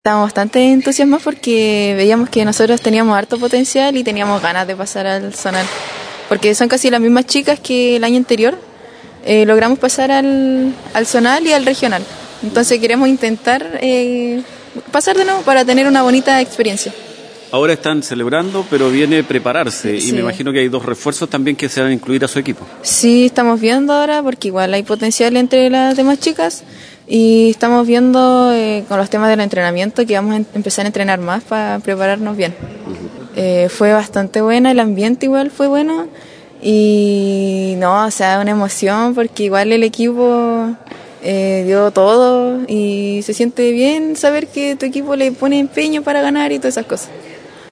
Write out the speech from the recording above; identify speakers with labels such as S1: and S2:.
S1: Estábamos bastante entusiasmados porque veíamos que nosotros teníamos harto potencial y teníamos ganas de pasar al zonal. Porque son casi las mismas chicas que el año anterior. Logramos pasar al zonal y al regional. Entonces queremos intentar pasar de nuevo para tener una bonita experiencia.
S2: Ahora están celebrando, pero viene prepararse
S1: Sí.
S2: y me imagino que hay 2 refuerzos también que se van a incluir a su equipo.
S1: Sí, estamos viendo ahora porque igual hay potencial entre las demás chicas y estamos viendo con los temas del entrenamiento que vamos a empezar a entrenar más para prepararnos bien. Fue bastante buena, el ambiente igual fue bueno y no, o sea, una emoción porque igual el equipo dio todo y se siente bien saber que tu equipo le pone empeño para ganar y todas esas cosas.